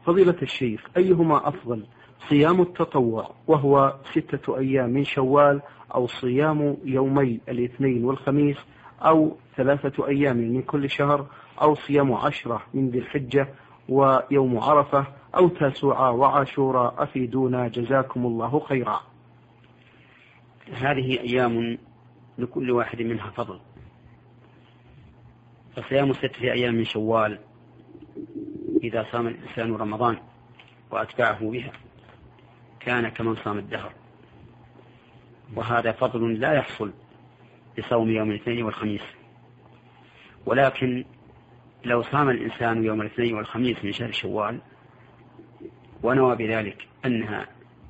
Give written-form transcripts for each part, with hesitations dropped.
فضيلة الشيخ، أيهما أفضل، صيام التطوع وهو 6 أيام من شوال، أو صيام يومي الاثنين والخميس، أو 3 أيام من كل شهر، أو صيام 10 من ذي الحجة ويوم عرفة، أو تاسوعا وعاشوراء؟ أفيدونا جزاكم الله خيرا. هذه أيام لكل واحد منها فضل. فصيام 6 أيام من شوال إذا صام الإنسان رمضان وأتبعه بها كان كمن صام الدهر، وهذا فضل لا يحصل بصوم يوم الاثنين والخميس. ولكن لو صام الإنسان يوم الاثنين والخميس من شهر شوال ونوى بذلك أنها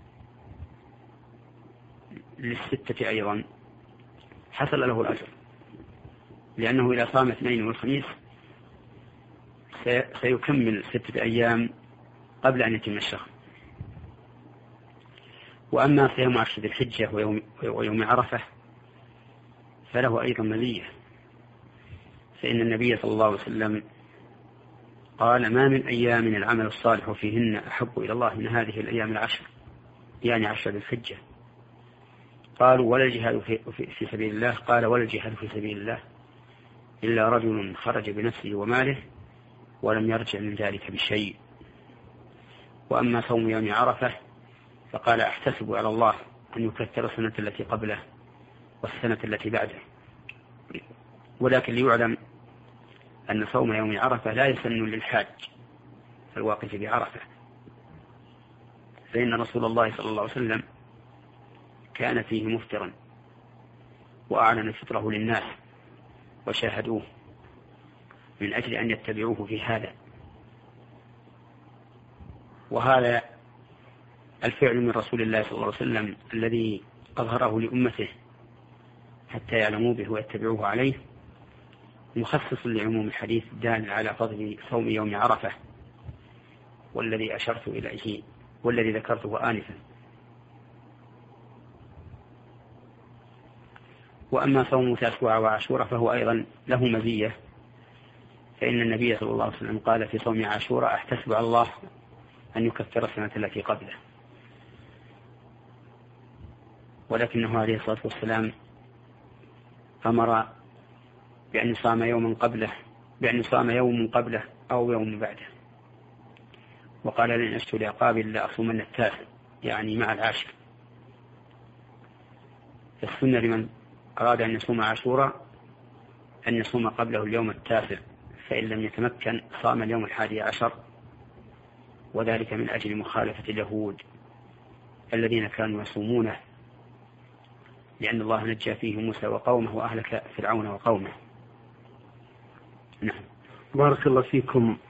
للستة أيضا حصل له الأجر، لأنه إذا صام الاثنين والخميس سيكمل 6 أيام قبل أن يتم الشهر. وأما صيام 10 ذي الحجة ويوم عرفة فله أيضا مزية، فإن النبي صلى الله عليه وسلم قال: ما من أيام العمل الصالح فيهن أحب إلى الله من هذه الأيام 10، يعني 10 ذي الحجة. قالوا: ولا الجهاد في سبيل الله؟ قال: ولا الجهاد في سبيل الله إلا رجل خرج بنفسه وماله ولم يرجع من ذلك بشيء. وأما صوم يوم عرفة فقال: أحتسب على الله أن يكثر السنة التي قبله والسنة التي بعده. ولكن ليعلم أن صوم يوم عرفة لا يسن للحاج الواقف بعرفة، فإن رسول الله صلى الله عليه وسلم كان فيه مفطرا وأعلن فطره للناس وشاهدوه من أجل أن يتبعوه في هذا. وهذا الفعل من رسول الله صلى الله عليه وسلم الذي أظهره لأمته حتى يعلموا به ويتبعوه عليه مخصص لعموم الحديث الدال على فضل صوم يوم عرفة، والذي أشرت إليه والذي ذكرته آنفا. وأما صوم تاسوعا وعاشوراء فهو أيضا له مزية، فإن النبي صلى الله عليه وسلم قال في صوم عاشوراء: أحتسب على الله أن يكفر السنة التي قبله. ولكنه عليه الصلاة والسلام أمر بأن يصام يوم قبله أو يوم بعده، وقال: لن أشتو لعقابي إلا أصومن 9، يعني مع 10. فالسنة لمن أراد أن يصوم عاشوراء أن يصوم قبله اليوم 9، فإن لم يتمكن صام اليوم 11، وذلك من أجل مخالفة اليهود الذين كانوا يصومونه، لأن الله نجى فيه موسى وقومه وأهلك فرعون وقومه. نعم. بارك الله فيكم.